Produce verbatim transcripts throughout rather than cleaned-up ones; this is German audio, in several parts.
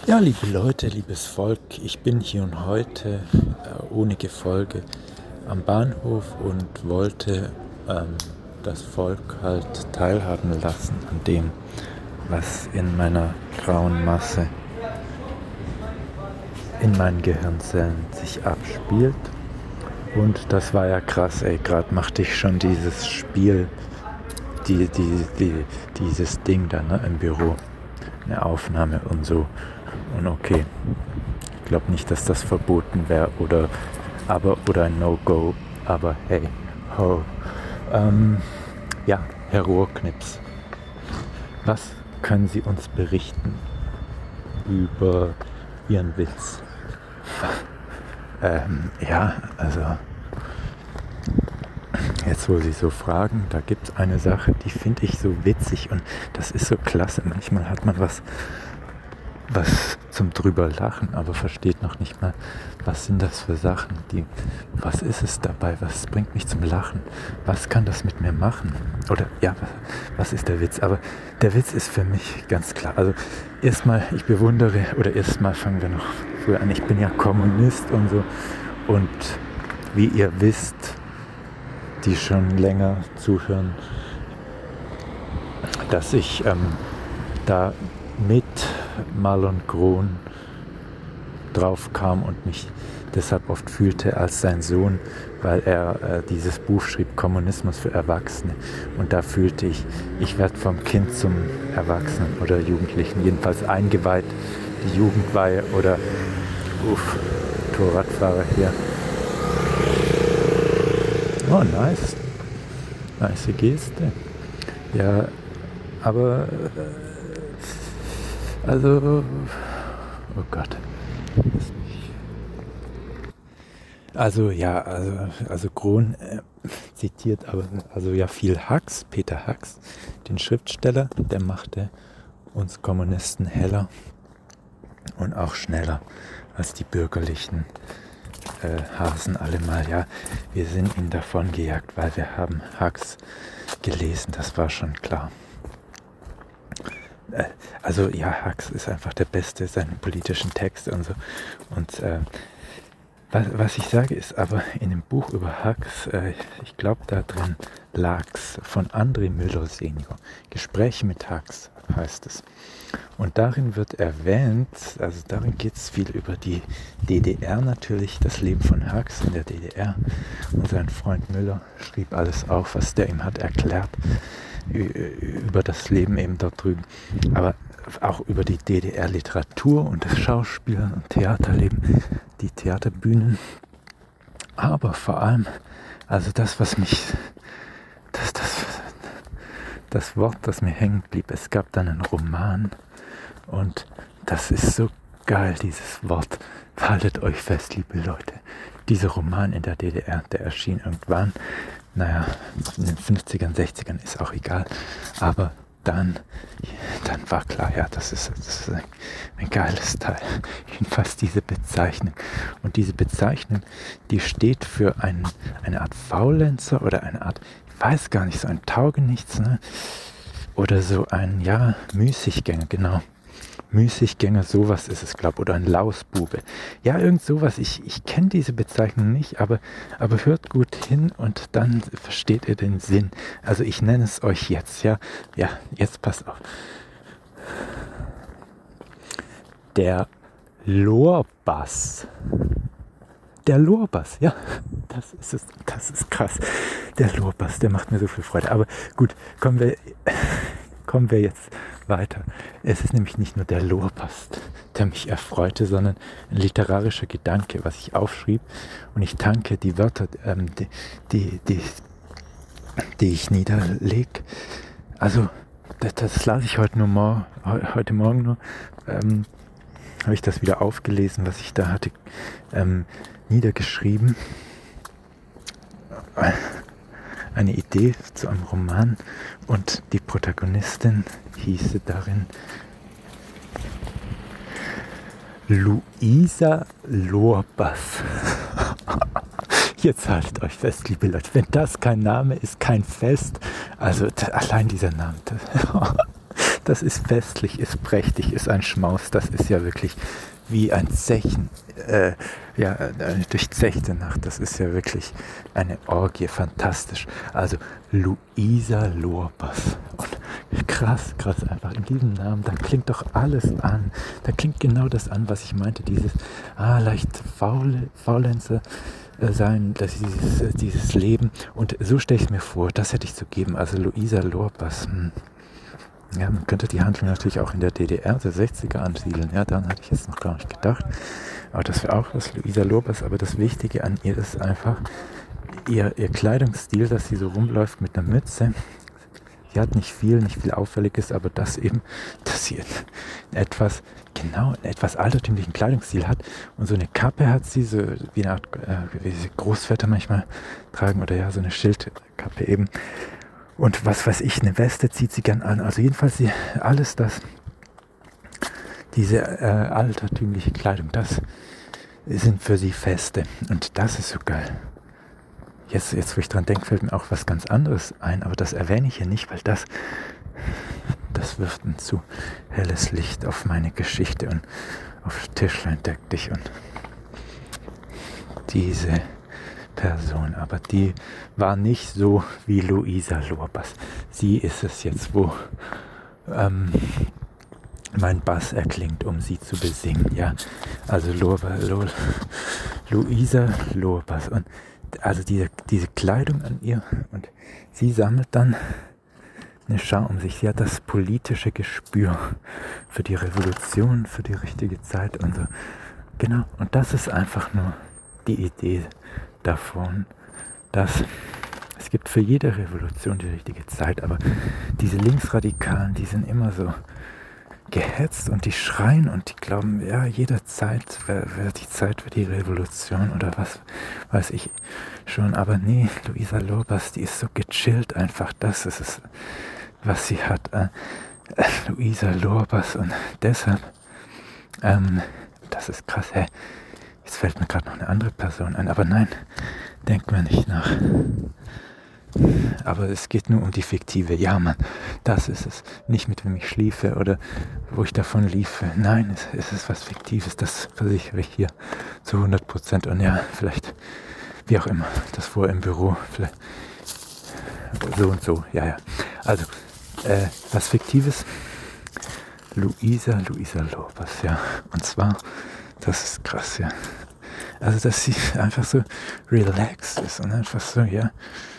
Ja, liebe Leute, liebes Volk, ich bin hier und heute äh, ohne Gefolge am Bahnhof und wollte ähm, das Volk halt teilhaben lassen an dem, was in meiner grauen Masse, in meinen Gehirnzellen sich abspielt. Und das war ja krass, ey, gerade machte ich schon dieses Spiel, die, die, die, dieses Ding da, ne, im Büro, eine Aufnahme und so. Und okay, ich glaube nicht, dass das verboten wäre oder aber oder ein No-Go, aber hey, ho. Ähm, ja, Herr Rohrknips, was können Sie uns berichten über Ihren Witz? ähm, ja, also jetzt wo Sie so fragen, da gibt es eine Sache, die finde ich so witzig und das ist so klasse. Manchmal hat man was was zum drüber lachen, aber versteht noch nicht mal, was sind das für Sachen, die, was ist es dabei, was bringt mich zum Lachen, was kann das mit mir machen, oder ja, was, was ist der Witz, aber der Witz ist für mich ganz klar, also erstmal, ich bewundere, oder erstmal fangen wir noch früher an, ich bin ja Kommunist und so, und wie ihr wisst, die schon länger zuhören, dass ich ähm, da mit Marlon Grohn drauf kam und mich deshalb oft fühlte als sein Sohn, weil er äh, dieses Buch schrieb, Kommunismus für Erwachsene. Und da fühlte ich, ich werde vom Kind zum Erwachsenen oder Jugendlichen, jedenfalls eingeweiht, die Jugendweihe oder, uff, Motorradfahrer hier. Oh, nice. Nice Geste. Ja, aber äh, Also, oh Gott. Also ja, also, also Grohn äh, zitiert aber also ja viel Hux, Peter Hux, den Schriftsteller, der machte uns Kommunisten heller und auch schneller als die bürgerlichen äh, Hasen allemal. Ja, wir sind ihnen davongejagt, weil wir haben Hux gelesen, das war schon klar. Also ja, Hux ist einfach der Beste, seine politischen Texte und so. Und äh, was, was ich sage ist aber in dem Buch über Hux, äh, ich glaube da drin lag's von André Müller Senior. Gespräche mit Hux heißt es. Und darin wird erwähnt, also darin geht es viel über die D D R natürlich, das Leben von Hux in der D D R. Und sein Freund Müller schrieb alles auf, was der ihm hat erklärt über das Leben eben dort drüben, aber auch über die D D R-Literatur und das Schauspielen und Theaterleben, die Theaterbühnen, aber vor allem, also das, was mich, das, das, das Wort, das mir hängen blieb, es gab dann einen Roman und das ist so geil, dieses Wort, haltet euch fest, liebe Leute, dieser Roman in der D D R, der erschien irgendwann, naja, in den fünfzigern, sechzigern ist auch egal, aber dann, dann war klar, ja, das ist, das ist ein, ein geiles Teil. Jedenfalls diese Bezeichnung. Und diese Bezeichnung, die steht für ein, eine Art Faulenzer oder eine Art, ich weiß gar nicht, so ein Taugenichts, ne? Oder so ein, ja, Müßiggänger, genau. Müßiggänger, sowas ist es, glaube ich, oder ein Lausbube. Ja, irgend sowas. Ich, ich kenne diese Bezeichnung nicht, aber, aber hört gut hin und dann versteht ihr den Sinn. Also ich nenne es euch jetzt, ja. Ja, jetzt passt auf. Der Lorbass. Der Lorbass, ja, das ist es, das ist krass. Der Lorbass, der macht mir so viel Freude. Aber gut, kommen wir... Kommen wir jetzt weiter. Es ist nämlich nicht nur der Lorbass, der mich erfreute, sondern ein literarischer Gedanke, was ich aufschrieb. Und ich tanke die Wörter, ähm, die, die, die, die ich niederlege. Also, das, das las ich heute, nur mor- heute Morgen nur. Ähm, habe ich das wieder aufgelesen, was ich da hatte ähm, niedergeschrieben. Eine Idee zu einem Roman und die Protagonistin hieße darin Luisa Lorbass. Jetzt haltet euch fest, liebe Leute, wenn das kein Name ist, kein Fest, also t- allein dieser Name, das, das ist festlich, ist prächtig, ist ein Schmaus, das ist ja wirklich wie ein Zechen, äh, ja, eine durchzechte Nacht, das ist ja wirklich eine Orgie, fantastisch. Also Luisa Lorbas. Und krass, krass einfach in diesem Namen, da klingt doch alles an. Da klingt genau das an, was ich meinte, dieses, ah, leicht faule, Faulenzer äh, sein, das, dieses, äh, dieses Leben. Und so stelle ich es mir vor, das hätte ich zu geben. Also Luisa Lorbas, hm. Ja, man könnte die Handlung natürlich auch in der D D R der sechziger ansiedeln. Ja, daran hatte ich jetzt noch gar nicht gedacht. Aber das wäre auch was, Luisa Lorbas. Aber das Wichtige an ihr ist einfach ihr, ihr Kleidungsstil, dass sie so rumläuft mit einer Mütze. Sie hat nicht viel, nicht viel Auffälliges, aber das eben, dass sie etwas, genau, einen etwas altertümlichen Kleidungsstil hat. Und so eine Kappe hat sie, so wie eine Art, äh, wie sie Großväter manchmal tragen, oder ja, so eine Schildkappe eben. Und was weiß ich, eine Weste zieht sie gern an. Also jedenfalls sie, alles das, diese äh, altertümliche Kleidung, das sind für sie Feste. Und das ist so geil. Jetzt, jetzt wo ich dran denke, fällt mir auch was ganz anderes ein. Aber das erwähne ich hier nicht, weil das, das wirft ein zu helles Licht auf meine Geschichte und auf Tischlein deck dich und diese Person, aber die war nicht so wie Luisa Lorbas. Sie ist es jetzt, wo ähm, mein Bass erklingt, um sie zu besingen. Ja, also Lorba, Lor, Luisa Lorbas und also diese, diese Kleidung an ihr und sie sammelt dann eine Schar um sich. Sie hat das politische Gespür für die Revolution, für die richtige Zeit und so. Genau, und das ist einfach nur die Idee davon, dass es gibt für jede Revolution die richtige Zeit, aber diese Linksradikalen, die sind immer so gehetzt und die schreien und die glauben, ja, jederzeit wäre wär die Zeit für die Revolution oder was weiß ich schon, aber nee, Luisa Lorbas, die ist so gechillt einfach, das ist es, was sie hat, äh, äh, Luisa Lorbas und deshalb, ähm, das ist krass, hä? Jetzt fällt mir gerade noch eine andere Person ein, aber nein, denkt mir nicht nach. Aber es geht nur um die fiktive. Ja, Mann, das ist es. Nicht mit wem ich schliefe oder wo ich davon liefe. Nein, es, es ist was Fiktives, das versichere ich hier zu hundert Prozent. Und ja, vielleicht, wie auch immer, das vor im Büro, vielleicht so und so. Ja, ja. Also, äh, was Fiktives? Luisa, Luisa Lorbas, ja. Und zwar, das ist krass, ja. Also, dass sie einfach so relaxed ist und einfach so, ja,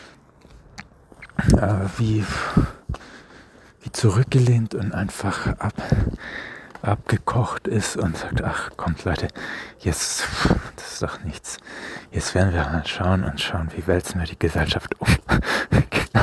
äh, wie, wie zurückgelehnt und einfach ab, abgekocht ist und sagt, ach, kommt Leute, jetzt, das ist doch nichts. Jetzt werden wir mal schauen und schauen, wie wälzen wir die Gesellschaft um. Genau.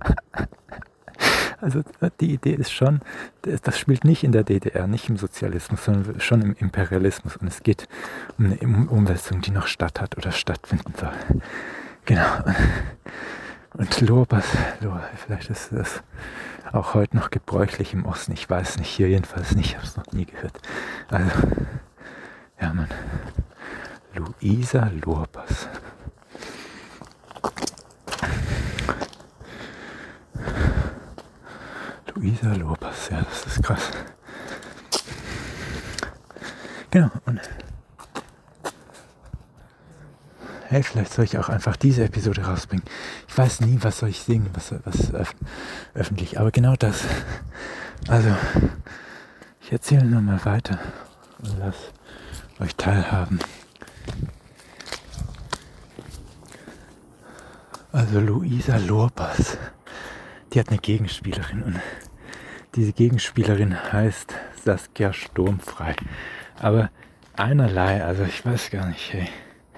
Also die Idee ist schon, das spielt nicht in der D D R, nicht im Sozialismus, sondern schon im Imperialismus. Und es geht um eine Umwälzung, die noch statt hat oder stattfinden soll. Genau. Und Lorbas, vielleicht ist das auch heute noch gebräuchlich im Osten. Ich weiß nicht, hier jedenfalls nicht, ich habe es noch nie gehört. Also, ja Mann, Luisa Lorbas. Luisa Lorbas, ja, das ist krass. Genau, und hey, vielleicht soll ich auch einfach diese Episode rausbringen. Ich weiß nie, was soll ich singen, was, was öf- öffentlich, aber genau das. Also, ich erzähle nur mal weiter und lass euch teilhaben. Also Luisa Lorbas, die hat eine Gegenspielerin und diese Gegenspielerin heißt Saskia Sturmfrei. Aber einerlei, also ich weiß gar nicht, hey.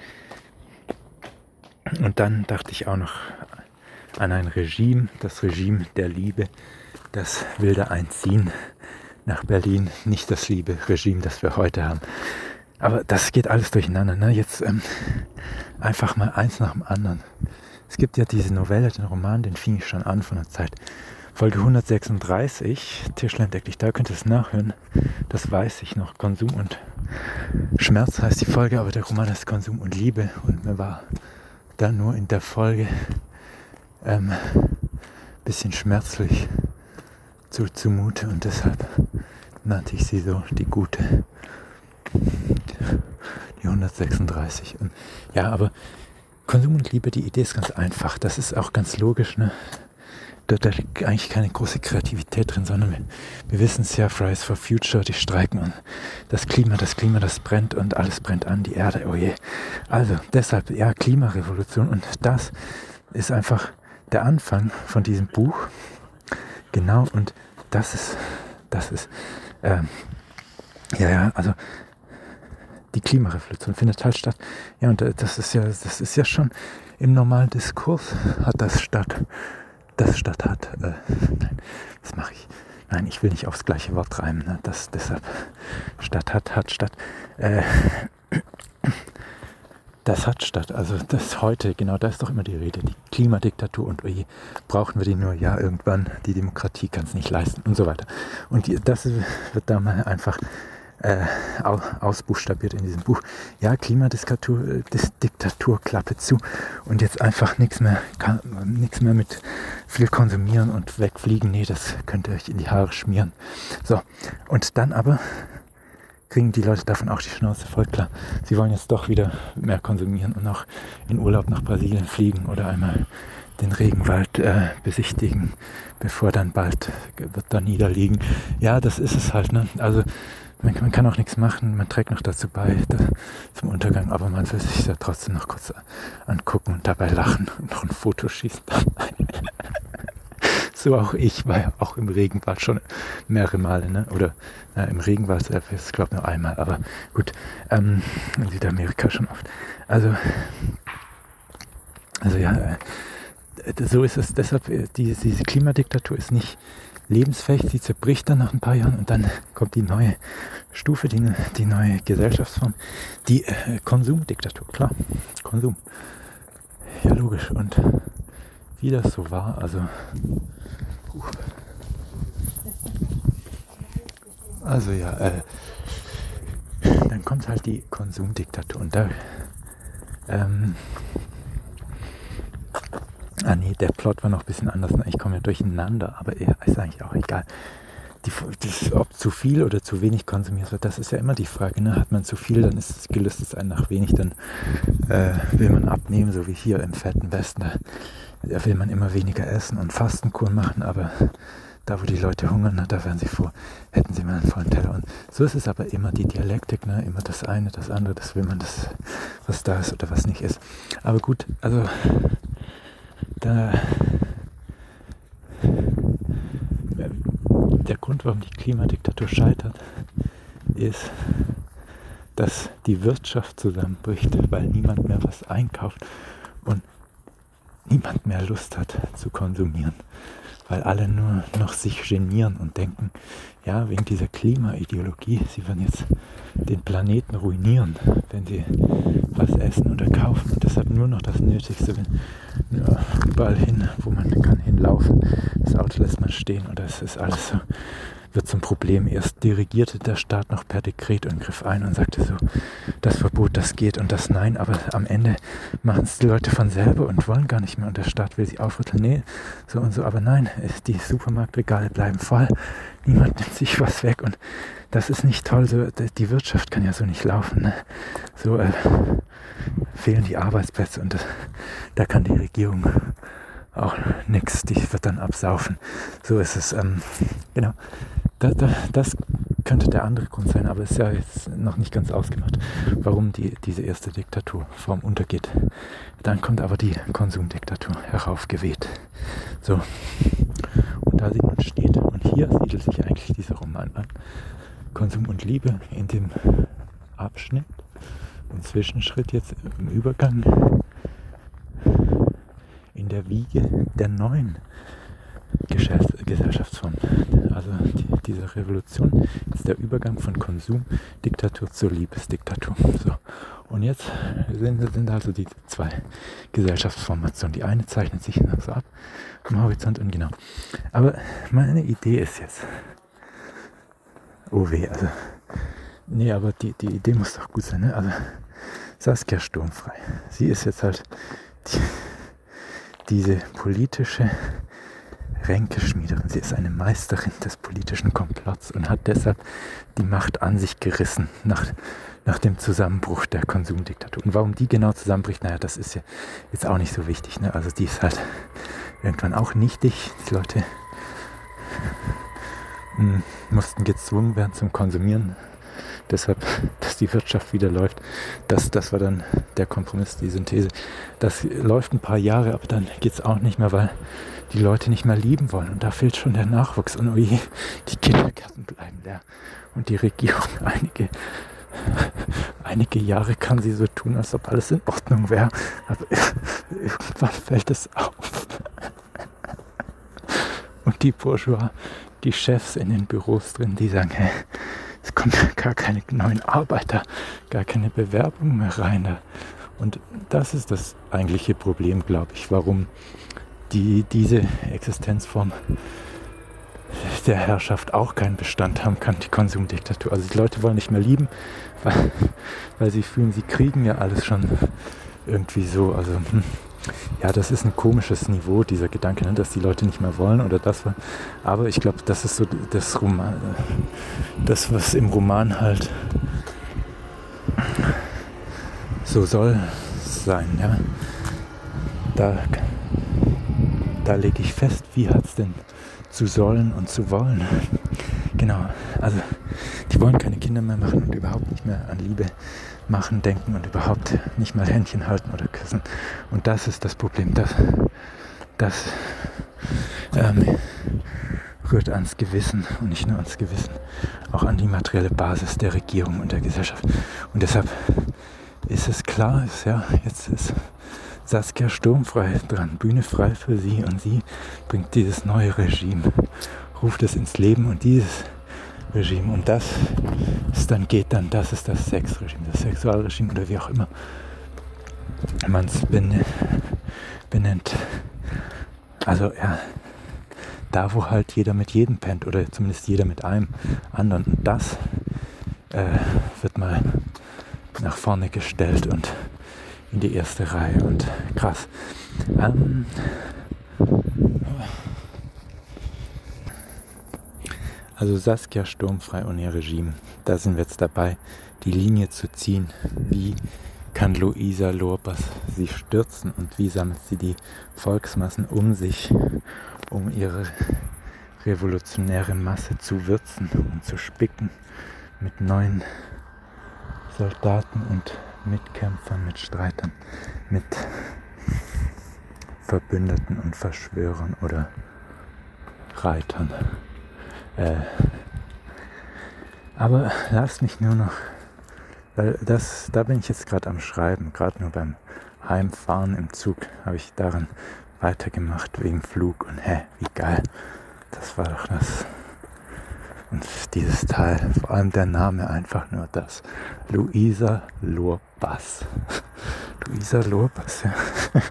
Und dann dachte ich auch noch an ein Regime, das Regime der Liebe, das will da einziehen nach Berlin, nicht das liebe Regime, das wir heute haben. Aber das geht alles durcheinander, ne? Jetzt ähm, einfach mal eins nach dem anderen. Es gibt ja diese Novelle, den Roman, den fing ich schon an von der Zeit. Folge hundertsechsunddreißig, Tischlein deck dich, da könnt ihr es nachhören. Das weiß ich noch. Konsum und Schmerz heißt die Folge, aber der Roman heißt Konsum und Liebe. Und mir war dann nur in der Folge ähm, bisschen schmerzlich zu, zumute und deshalb nannte ich sie so die Gute. Die hundertsechsunddreißig. Und ja, aber Konsum und Liebe, die Idee ist ganz einfach. Das ist auch ganz logisch, ne? Da, da liegt eigentlich keine große Kreativität drin, sondern wir, wir wissen es ja, Fridays for Future, die streiken und das Klima, das Klima, das brennt und alles brennt an, die Erde, oh je. Also deshalb, ja, Klimarevolution und das ist einfach der Anfang von diesem Buch. Genau, und das ist, das ist, ähm, ja, ja, also die Klimarevolution findet halt statt. Ja, und das ist ja, das ist ja schon im normalen Diskurs hat das statt. Das statt hat. Äh, nein, das mache ich. Nein, ich will nicht aufs gleiche Wort reimen. Ne? Das deshalb statt hat, hat statt. Äh, das hat statt. Also das heute, genau, da ist doch immer die Rede. Die Klimadiktatur und oje, brauchen wir die nur? Ja, irgendwann. Die Demokratie kann es nicht leisten und so weiter. Und die, das wird da mal einfach Äh, ausbuchstabiert in diesem Buch. Ja, Klimadiktatur, äh, Diktatur, Klappe zu und jetzt einfach nichts mehr, nichts mehr mit viel konsumieren und wegfliegen. Nee, das könnt ihr euch in die Haare schmieren. So, und dann aber kriegen die Leute davon auch die Schnauze voll, klar. Sie wollen jetzt doch wieder mehr konsumieren und auch in Urlaub nach Brasilien fliegen oder einmal den Regenwald äh, besichtigen, bevor dann bald wird da niederliegen. Ja, das ist es halt, ne? Also Man, man kann auch nichts machen, man trägt noch dazu bei da, zum Untergang, aber man will sich ja trotzdem noch kurz angucken und dabei lachen und noch ein Foto schießen. So auch ich war ja auch im Regenwald schon mehrere Male, ne? Oder äh, im Regenwald selbst, ich glaube nur einmal, aber gut, ähm, in Südamerika schon oft. Also, also ja, äh, so ist es. Deshalb, äh, die, diese Klimadiktatur ist nicht lebensfähig, sie zerbricht dann nach ein paar Jahren und dann kommt die neue Stufe, die, die neue Gesellschaftsform, die äh, Konsumdiktatur, klar, Konsum. Ja, logisch. Und wie das so war, also uh, also ja, äh, dann kommt halt die Konsumdiktatur und da ähm, Ah nee, der Plot war noch ein bisschen anders. Ich komme ja durcheinander, aber ja, ist eigentlich auch egal. Die, das, ob zu viel oder zu wenig konsumiert wird, das ist ja immer die Frage. Ne? Hat man zu viel, dann ist es gelöst, es einen nach wenig, dann äh, will man abnehmen, so wie hier im fetten Westen. Da, da will man immer weniger essen und Fastenkur machen, aber da, wo die Leute hungern, da werden sie froh, hätten sie mal einen vollen Teller. Und so ist es aber immer die Dialektik, ne? Immer das eine, das andere, das will man, das, was da ist oder was nicht ist. Aber gut, also Da, der Grund, warum die Klimadiktatur scheitert, ist, dass die Wirtschaft zusammenbricht, weil niemand mehr was einkauft und niemand mehr Lust hat zu konsumieren, weil alle nur noch sich genieren und denken, ja, wegen dieser Klimaideologie, sie werden jetzt den Planeten ruinieren, wenn sie was essen oder kaufen und deshalb nur noch das Nötigste, wenn ja, überall hin, wo man kann hinlaufen, das Auto lässt man stehen und das ist alles so, wird zum Problem. Erst dirigierte der Staat noch per Dekret und griff ein und sagte so, das Verbot, das geht und das nein, aber am Ende machen es die Leute von selber und wollen gar nicht mehr und der Staat will sie aufrütteln, nee, so und so, aber nein, die Supermarktregale bleiben voll, niemand nimmt sich was weg und das ist nicht toll, so, die Wirtschaft kann ja so nicht laufen, ne? So äh, fehlen die Arbeitsplätze und das, da kann die Regierung auch nichts, die wird dann absaufen. So ist es, ähm, genau. Da, da, das könnte der andere Grund sein, aber es ist ja jetzt noch nicht ganz ausgemacht, warum die, diese erste Diktaturform untergeht. Dann kommt aber die Konsumdiktatur heraufgeweht. So, und da sie nun steht, und hier siedelt sich eigentlich dieser Roman an, Konsum und Liebe in dem Abschnitt, im Zwischenschritt jetzt im Übergang in der Wiege der neuen Gesellschaftsform. Also die, diese Revolution ist der Übergang von Konsumdiktatur zur Liebesdiktatur. So. Und jetzt sind, sind also die zwei Gesellschaftsformationen. Die eine zeichnet sich so ab am Horizont und genau. Aber meine Idee ist jetzt, oh weh, also, nee, aber die, die Idee muss doch gut sein, ne? Also Saskia Sturmfrei, sie ist jetzt halt die, diese politische Ränkeschmiederin, sie ist eine Meisterin des politischen Komplotts und hat deshalb die Macht an sich gerissen nach, nach dem Zusammenbruch der Konsumdiktatur. Und warum die genau zusammenbricht, naja, das ist ja jetzt auch nicht so wichtig. Ne? Also die ist halt irgendwann auch nichtig. Die Leute mh, mussten gezwungen werden zum Konsumieren. Deshalb, dass die Wirtschaft wieder läuft, das, das war dann der Kompromiss, die Synthese. Das läuft ein paar Jahre, aber dann geht es auch nicht mehr, weil die Leute nicht mehr lieben wollen. Und da fehlt schon der Nachwuchs. Und oh je, die Kindergärten bleiben leer. Und die Regierung, einige, einige Jahre kann sie so tun, als ob alles in Ordnung wäre. Aber irgendwann fällt es auf. Und die Bourgeois, die Chefs in den Büros drin, die sagen, hey, es kommen gar keine neuen Arbeiter, gar keine Bewerbung mehr rein. Und das ist das eigentliche Problem, glaube ich, warum die, diese Existenzform der Herrschaft auch keinen Bestand haben kann, die Konsumdiktatur. Also die Leute wollen nicht mehr lieben, weil, weil sie fühlen, sie kriegen ja alles schon irgendwie so. Also hm, ja, das ist ein komisches Niveau, dieser Gedanke, ne, dass die Leute nicht mehr wollen oder das. Aber ich glaube, das ist so das Roman, das, was im Roman halt so soll sein. Ja. Da, da lege ich fest, wie hat es denn zu sollen und zu wollen. Genau, also die wollen keine Kinder mehr machen und überhaupt nicht mehr an Liebe machen, denken und überhaupt nicht mal Händchen halten oder küssen. Und das ist das Problem. Das, das ähm, rührt ans Gewissen und nicht nur ans Gewissen, auch an die materielle Basis der Regierung und der Gesellschaft. Und deshalb ist es klar, ist, ja, jetzt ist Saskia sturmfrei dran, Bühne frei für sie und sie bringt dieses neue Regime, ruft es ins Leben und dieses Regime und das ist dann geht dann, das ist das Sexregime, das Sexualregime oder wie auch immer man es benennt. Also ja, da wo halt jeder mit jedem pennt oder zumindest jeder mit einem anderen und das äh, wird mal nach vorne gestellt und in die erste Reihe und krass. Ähm, also Saskia sturmfrei und ihr Regime, da sind wir jetzt dabei, die Linie zu ziehen. Wie kann Luisa Lorbas sie stürzen und wie sammelt sie die Volksmassen um sich, um ihre revolutionäre Masse zu würzen und zu spicken mit neuen Soldaten und Mitkämpfern, mit Streitern, mit Verbündeten und Verschwörern oder Reitern. Äh, aber lasst mich nur noch, weil das, da bin ich jetzt gerade am Schreiben, gerade nur beim Heimfahren im Zug habe ich daran weitergemacht wegen Flug und hä, wie geil, das war doch das. Und dieses Teil, vor allem der Name, einfach nur das. Luisa Lorbas. Luisa Lorbas, ja.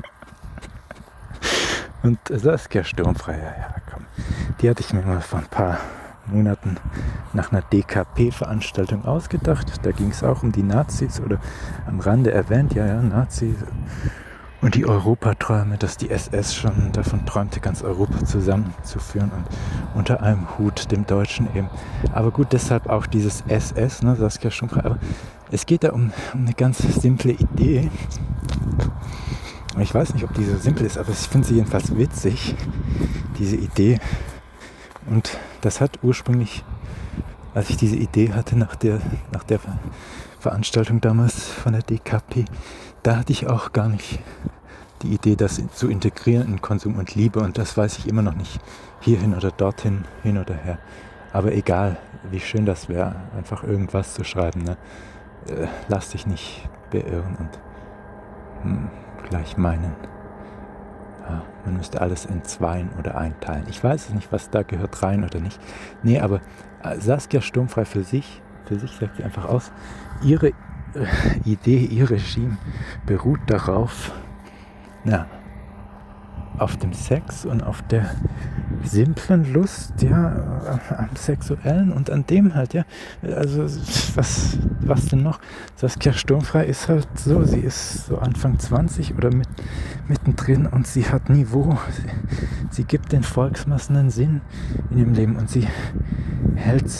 Und Saskia sturmfrei, ja, ja, komm. Die hatte ich mir mal vor ein paar Monaten nach einer D K P-Veranstaltung ausgedacht. Da ging es auch um die Nazis oder am Rande erwähnt, ja, ja, Nazis. Und die Europaträume, dass die S S schon davon träumte, ganz Europa zusammenzuführen und unter einem Hut, dem Deutschen eben. Aber gut, deshalb auch dieses S S, ne, Saskia Sturmfrei. Aber es geht da um, um eine ganz simple Idee. Ich weiß nicht, ob die so simpel ist, aber ich finde sie jedenfalls witzig, diese Idee. Und das hat ursprünglich, als ich diese Idee hatte nach der, nach der Veranstaltung damals von der D K P, da hatte ich auch gar nicht die Idee, das zu integrieren in Konsum und Liebe und das weiß ich immer noch nicht, hierhin oder dorthin, hin oder her. Aber egal, wie schön das wäre, einfach irgendwas zu schreiben. Ne? Äh, lass dich nicht beirren und hm, gleich meinen, ja, man müsste alles entzweien oder einteilen. Ich weiß nicht, was da gehört rein oder nicht. Nee, aber äh, Saskia sturmfrei für sich, für sich sagt sie einfach aus, ihre Idee, ihr Regime beruht darauf, ja, auf dem Sex und auf der simplen Lust, ja, am Sexuellen und an dem halt, ja. Also was, was denn noch? Saskia Sturmfrei ist halt so, sie ist so Anfang zwanzig oder mit, mittendrin und sie hat Niveau. Sie, sie gibt den Volksmassen einen Sinn in ihrem Leben und sie hält,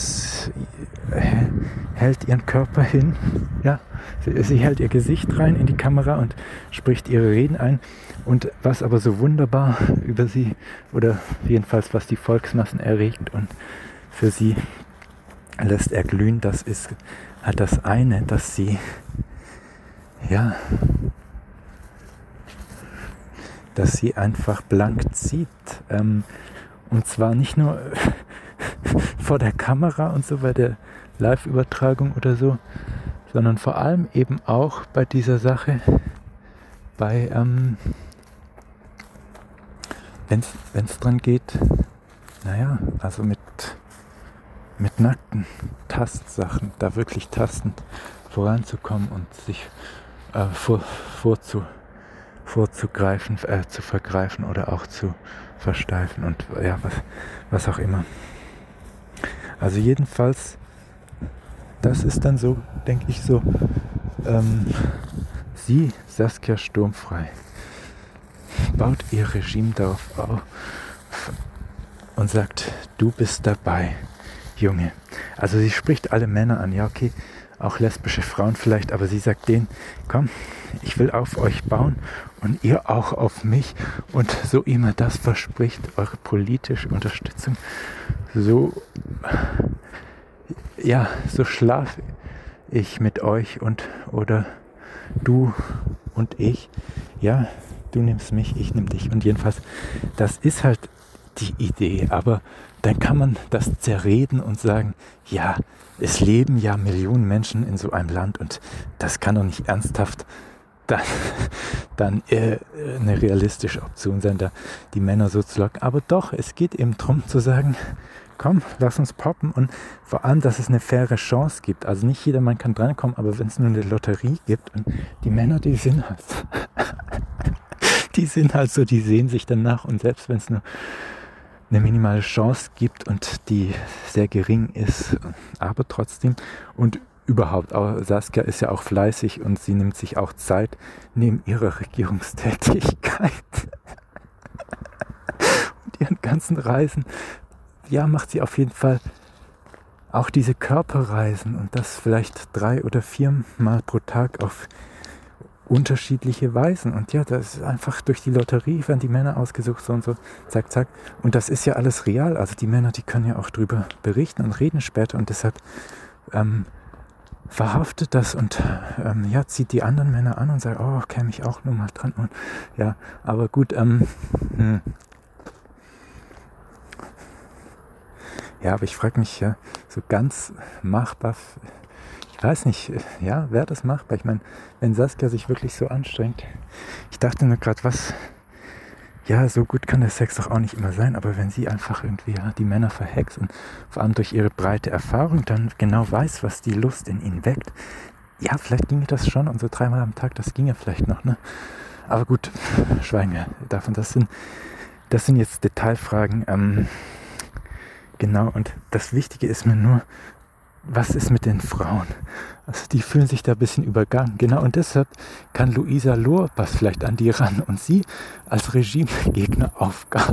hält ihren Körper hin, ja. Sie, sie hält ihr Gesicht rein in die Kamera und spricht ihre Reden ein. Und was aber so wunderbar über sie, oder jedenfalls was die Volksmassen erregt und für sie lässt erglühen, das ist halt das eine, dass sie, ja, dass sie einfach blank zieht. Ähm, und zwar nicht nur vor der Kamera und so bei der Live-Übertragung oder so, sondern vor allem eben auch bei dieser Sache, bei, ähm, wenn es dran geht, naja, also mit, mit nackten Tastsachen, da wirklich tastend voranzukommen und sich äh, vor, vorzu, vorzugreifen, äh, zu vergreifen oder auch zu versteifen und ja, was, was auch immer. Also jedenfalls, das ist dann so, denke ich so, ähm, sie, Saskia Sturmfrei, baut ihr Regime darauf auf und sagt, du bist dabei, Junge. Also sie spricht alle Männer an, ja okay, auch lesbische Frauen vielleicht, aber sie sagt denen, komm, ich will auf euch bauen und ihr auch auf mich und so ihr mir das verspricht, eure politische Unterstützung, so, ja, so schlafe ich mit euch und, oder du und ich, ja, du nimmst mich, ich nimm dich. Und jedenfalls, das ist halt die Idee. Aber dann kann man das zerreden und sagen, ja, es leben ja Millionen Menschen in so einem Land und das kann doch nicht ernsthaft dann, dann äh, eine realistische Option sein, da die Männer so zu locken. Aber doch, es geht eben darum zu sagen, komm, lass uns poppen und vor allem, dass es eine faire Chance gibt. Also nicht jeder Mann kann drankommen, aber wenn es nur eine Lotterie gibt und die Männer, die sind halt die sind halt so, die sehen sich danach und selbst wenn es nur eine minimale Chance gibt und die sehr gering ist, aber trotzdem und überhaupt, aber Saskia ist ja auch fleißig und sie nimmt sich auch Zeit neben ihrer Regierungstätigkeit und ihren ganzen Reisen, ja, macht sie auf jeden Fall auch diese Körperreisen und das vielleicht drei oder vier Mal pro Tag auf unterschiedliche Weisen. Und ja, das ist einfach durch die Lotterie werden die Männer ausgesucht, so und so, zack, zack. Und das ist ja alles real. Also die Männer, die können ja auch drüber berichten und reden später und deshalb ähm, verhaftet das und ähm, ja, zieht die anderen Männer an und sagt, oh, käme ich auch nur mal dran. Und ja, aber gut, ähm, hm. ja, aber ich frage mich ja, so ganz machbar, ich weiß nicht, ja, wäre das machbar? Ich meine, wenn Saskia sich wirklich so anstrengt, ich dachte nur gerade, was, ja, so gut kann der Sex doch auch nicht immer sein, aber wenn sie einfach irgendwie ja, die Männer verhext und vor allem durch ihre breite Erfahrung dann genau weiß, was die Lust in ihnen weckt, ja, vielleicht ginge das schon und so dreimal am Tag, das ginge vielleicht noch, ne? Aber gut, schweigen wir davon, das sind, das sind jetzt Detailfragen, ähm, genau, und das Wichtige ist mir nur, was ist mit den Frauen? Also die fühlen sich da ein bisschen übergangen. Genau, und deshalb kann Luisa Lohrpass vielleicht an die ran und sie als Regimegegner aufgaben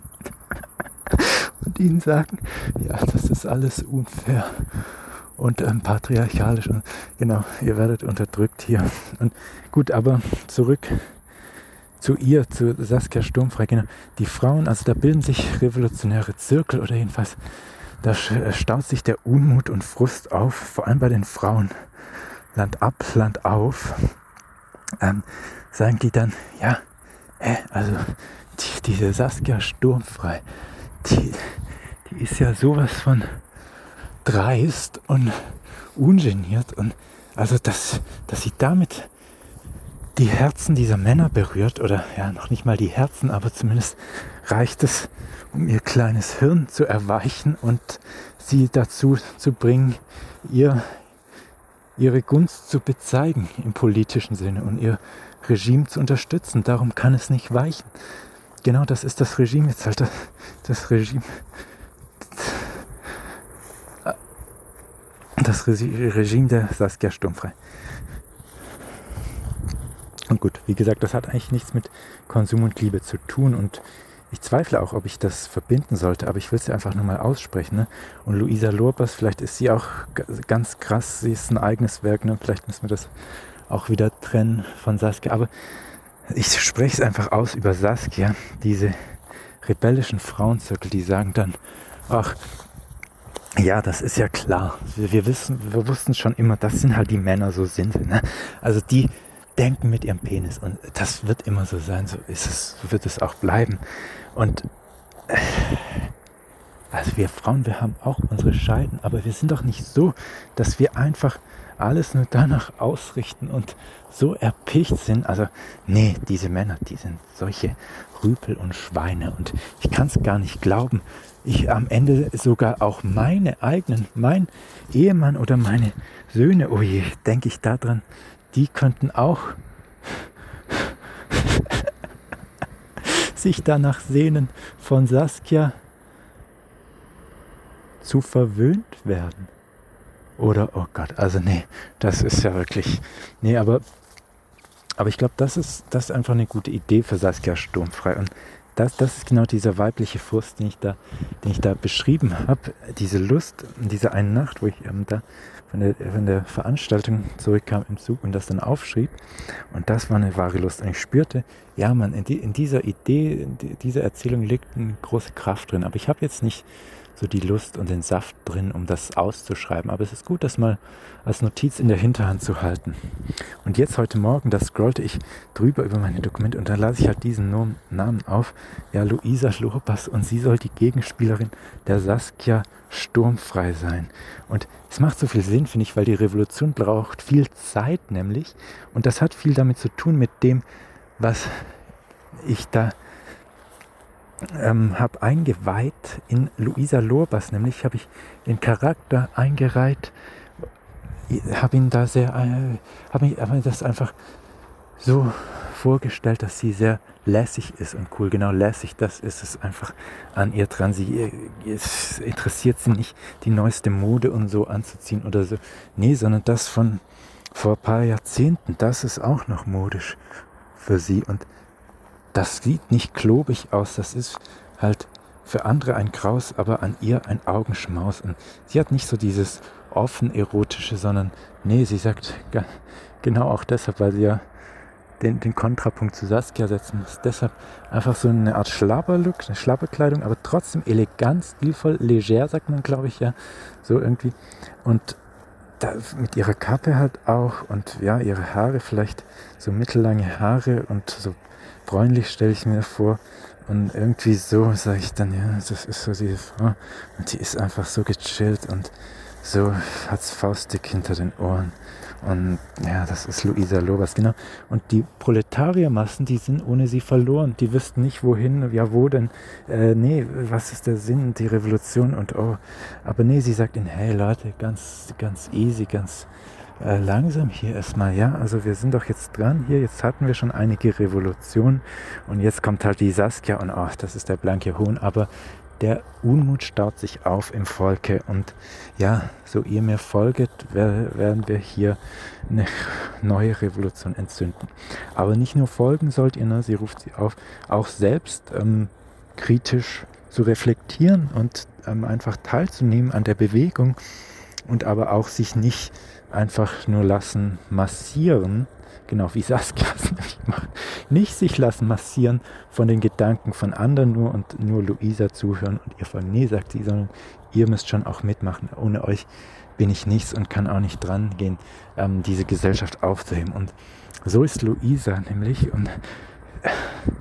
und ihnen sagen, ja, das ist alles unfair und ähm, patriarchalisch und genau, ihr werdet unterdrückt hier. Und gut, aber zurück zu ihr, zu Saskia Sturmfrei, genau. Die Frauen, also da bilden sich revolutionäre Zirkel oder jedenfalls da staut sich der Unmut und Frust auf, vor allem bei den Frauen. Land ab, Land auf. Ähm, sagen die dann, ja, hä, also die, diese Saskia Sturmfrei, die, die ist ja sowas von dreist und ungeniert und also dass, dass sie damit die Herzen dieser Männer berührt oder ja noch nicht mal die Herzen, aber zumindest reicht es, um ihr kleines Hirn zu erweichen und sie dazu zu bringen, ihr ihre Gunst zu bezeigen im politischen Sinne und ihr Regime zu unterstützen. Darum kann es nicht weichen. genau, das ist das Regime jetzt halt, das, das Regime, das Regime der Saskia Sturmfrei. Und gut, wie gesagt, das hat eigentlich nichts mit Konsum und Liebe zu tun und ich zweifle auch, ob ich das verbinden sollte, aber ich will es ja einfach nur mal aussprechen. Ne? Und Luisa Lorpas, vielleicht ist sie auch g- ganz krass, sie ist ein eigenes Werk, ne? Vielleicht müssen wir das auch wieder trennen von Saskia, aber ich spreche es einfach aus über Saskia, diese rebellischen Frauenzirkel, die sagen dann, ach, ja, das ist ja klar, wir, wir wissen, wir wussten schon immer, das sind halt die Männer, so sind sie, ne? Also die denken mit ihrem Penis und das wird immer so sein, so ist es, so wird es auch bleiben. Und äh, also wir Frauen, wir haben auch unsere Scheiden, aber wir sind doch nicht so, dass wir einfach alles nur danach ausrichten und so erpicht sind. Also nee, diese Männer, die sind solche Rüpel und Schweine und ich kann es gar nicht glauben. Ich am Ende sogar auch meine eigenen, mein Ehemann oder meine Söhne, oh je, denke ich daran, die könnten auch sich danach sehnen, von Saskia zu verwöhnt werden. Oder, oh Gott, also nee, das ist ja wirklich, nee, aber, aber ich glaube, das ist, das ist einfach eine gute Idee für Saskia Sturmfrei. Und das, das ist genau dieser weibliche Frust, den ich da, den ich da beschrieben habe. Diese Lust in dieser einen Nacht, wo ich ähm, da von der, von der Veranstaltung zurückkam im Zug und das dann aufschrieb. Und das war eine wahre Lust. Und ich spürte, ja man, in, die, in dieser Idee, in dieser Erzählung liegt eine große Kraft drin. Aber ich habe jetzt nicht so die Lust und den Saft drin, um das auszuschreiben. Aber es ist gut, das mal als Notiz in der Hinterhand zu halten. Und jetzt heute Morgen, da scrollte ich drüber über meine Dokumente und da las ich halt diesen Namen auf. Ja, Luisa Lorpas und sie soll die Gegenspielerin der Saskia Sturmfrei sein. Und es macht so viel Sinn, finde ich, weil die Revolution braucht viel Zeit nämlich. Und das hat viel damit zu tun mit dem, was ich da Ähm, habe eingeweiht in Luisa Lorpas, nämlich habe ich den Charakter eingereiht, habe ihn da sehr, äh, habe mir hab mir das einfach so vorgestellt, dass sie sehr lässig ist und cool, genau lässig, das ist es einfach an ihr dran. Sie es interessiert sie nicht, die neueste Mode und so anzuziehen oder so, nee, sondern das von vor ein paar Jahrzehnten, das ist auch noch modisch für sie und das sieht nicht klobig aus, das ist halt für andere ein Graus, aber an ihr ein Augenschmaus. Und sie hat nicht so dieses offen erotische, sondern nee, sie sagt genau auch deshalb, weil sie ja den, den Kontrapunkt zu Saskia setzen muss. Deshalb einfach so eine Art Schlabberlook, eine Schlabberkleidung, aber trotzdem elegant, stilvoll, leger, sagt man, glaube ich, ja, so irgendwie. Und da, mit ihrer Kappe halt auch und ja, ihre Haare vielleicht so mittellange Haare und so bräunlich stelle ich mir vor und irgendwie so sage ich dann, ja, das ist so diese Frau und die ist einfach so gechillt und so hat's faustdick hinter den Ohren und ja, das ist Luisa Lorpas, genau. Und die Proletariermassen, die sind ohne sie verloren, die wüssten nicht wohin, ja wo denn, äh, nee, was ist der Sinn, die Revolution und oh, aber nee, sie sagt ihnen, hey Leute, ganz, ganz easy, ganz Äh, langsam hier erstmal, ja, also wir sind doch jetzt dran hier, jetzt hatten wir schon einige Revolutionen und jetzt kommt halt die Saskia und ach, das ist der blanke Hohn, aber der Unmut staut sich auf im Volke und ja, so ihr mir folget, wer, werden wir hier eine neue Revolution entzünden. Aber nicht nur folgen sollt ihr, ne, sie ruft sie auf, auch selbst ähm, kritisch zu reflektieren und ähm, einfach teilzunehmen an der Bewegung und aber auch sich nicht einfach nur lassen massieren, genau wie Saskia es nämlich macht, nicht sich lassen massieren von den Gedanken von anderen nur und nur Luisa zuhören und ihr folgen. Nee, sagt sie, sondern ihr müsst schon auch mitmachen. Ohne euch bin ich nichts und kann auch nicht dran gehen, ähm, diese Gesellschaft aufzuheben. Und so ist Luisa nämlich und äh,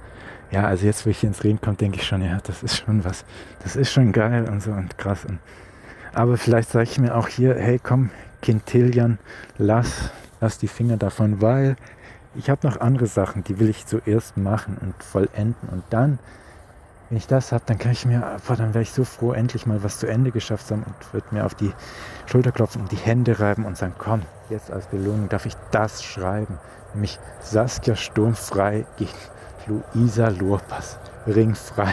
ja, also jetzt, wo ich hier ins Reden komme, denke ich schon, ja, das ist schon was, das ist schon geil und so und krass. Und, aber vielleicht sage ich mir auch hier, hey komm, Quintilian, lass, lass die Finger davon, weil ich habe noch andere Sachen, die will ich zuerst machen und vollenden und dann, wenn ich das habe, dann kann ich mir, boah, dann wäre ich so froh, endlich mal was zu Ende geschafft zu haben und würde mir auf die Schulter klopfen und die Hände reiben und sagen, komm, jetzt als Belohnung darf ich das schreiben, nämlich Saskia Sturmfrei gegen Luisa Lorpas. ringfrei.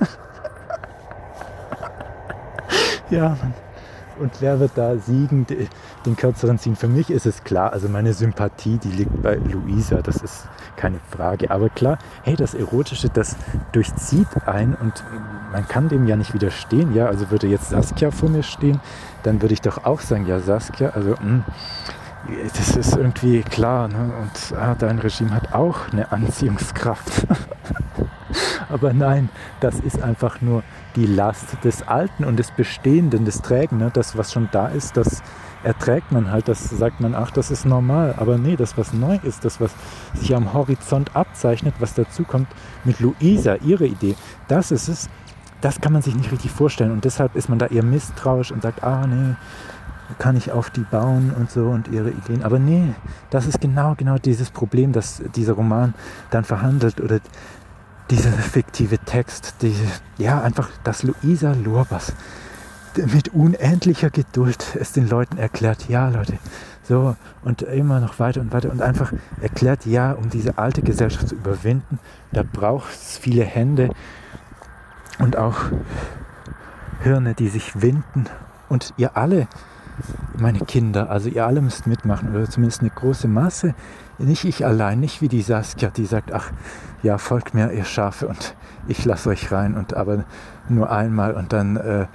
Ja, Mann. Und wer wird da siegen, den kürzeren ziehen? Für mich ist es klar, also meine Sympathie, die liegt bei Luisa, das ist keine Frage. Aber klar, hey, das Erotische, das durchzieht einen und man kann dem ja nicht widerstehen. Ja, also würde jetzt Saskia vor mir stehen, dann würde ich doch auch sagen, ja Saskia, also mh, das ist irgendwie klar, ne? Und ah, dein Regime hat auch eine Anziehungskraft. Aber nein, das ist einfach nur die Last des Alten und des Bestehenden, des Trägen. Ne? Das, was schon da ist, das erträgt man halt. Das sagt man, ach, das ist normal. Aber nee, das, was neu ist, das, was sich am Horizont abzeichnet, was dazu kommt mit Luisa, ihre Idee, das ist es, das kann man sich nicht richtig vorstellen. Und deshalb ist man da eher misstrauisch und sagt, ah, nee, kann ich auf die bauen und so und ihre Ideen. Aber nee, das ist genau, genau dieses Problem, das dieser Roman dann verhandelt oder dieser fiktive Text, diese, ja, einfach, dass Luisa Lurbas mit unendlicher Geduld es den Leuten erklärt, ja Leute, so und immer noch weiter und weiter und einfach erklärt, ja, um diese alte Gesellschaft zu überwinden, da braucht es viele Hände und auch Hirne, die sich winden und ihr alle, meine Kinder, also ihr alle müsst mitmachen oder zumindest eine große Masse, nicht ich allein, nicht wie die Saskia, die sagt, ach ja, folgt mir ihr Schafe und ich lasse euch rein und aber nur einmal und dann äh,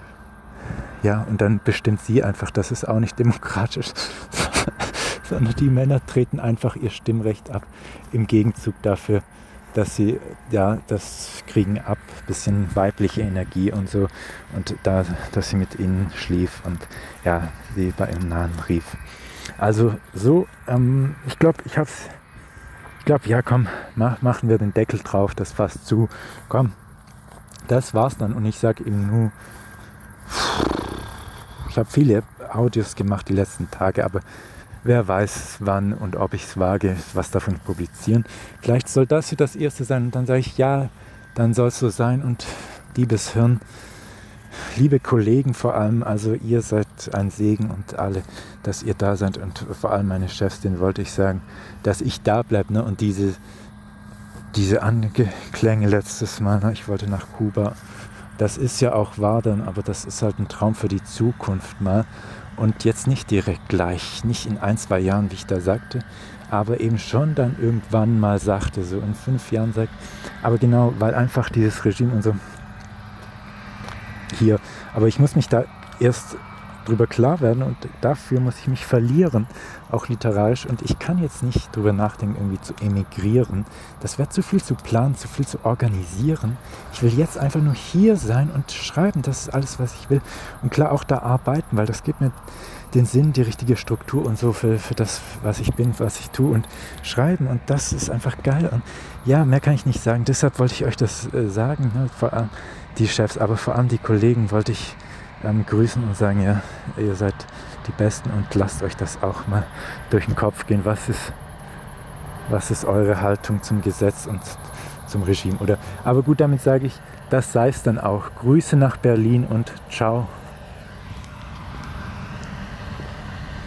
ja, und dann bestimmt sie einfach, das ist auch nicht demokratisch, sondern die Männer treten einfach ihr Stimmrecht ab im Gegenzug dafür, dass sie, ja, das kriegen ab, bisschen weibliche Energie und so und da, dass sie mit ihnen schlief und ja, sie bei ihrem Nahen rief. Also so, ähm, ich glaube, ich hab's, ich glaube, ja komm, mach, machen wir den Deckel drauf, das fasst zu, komm, das war's dann und ich sage ihm nur, ich habe viele Audios gemacht die letzten Tage, aber wer weiß wann und ob ich es wage, was davon publizieren. Vielleicht soll das hier das erste sein und dann sage ich, ja, dann soll es so sein und liebes Hirn, liebe Kollegen vor allem, also ihr seid ein Segen und alle, dass ihr da seid und vor allem meine Chefs, denen wollte ich sagen, dass ich da bleibe, ne? Und diese, diese Anklänge letztes Mal, ne? Ich wollte nach Kuba, das ist ja auch wahr dann, aber das ist halt ein Traum für die Zukunft mal und jetzt nicht direkt gleich, nicht in ein, zwei Jahren, wie ich da sagte, aber eben schon dann irgendwann mal sagte, so in fünf Jahren sagt, aber genau, weil einfach dieses Regime und so hier, aber ich muss mich da erst drüber klar werden und dafür muss ich mich verlieren, auch literarisch und ich kann jetzt nicht drüber nachdenken, irgendwie zu emigrieren, das wäre zu viel zu planen, zu viel zu organisieren, ich will jetzt einfach nur hier sein und schreiben, das ist alles, was ich will und klar auch da arbeiten, weil das gibt mir den Sinn, die richtige Struktur und so für, für das, was ich bin, was ich tue und schreiben und das ist einfach geil und ja, mehr kann ich nicht sagen, deshalb wollte ich euch das äh, sagen, ne? Vor allem die Chefs, aber vor allem die Kollegen wollte ich ähm, grüßen und sagen, ja, ihr seid die Besten und lasst euch das auch mal durch den Kopf gehen, was ist, was ist eure Haltung zum Gesetz und zum Regime, oder, aber gut, damit sage ich, das sei es dann auch, Grüße nach Berlin und ciao.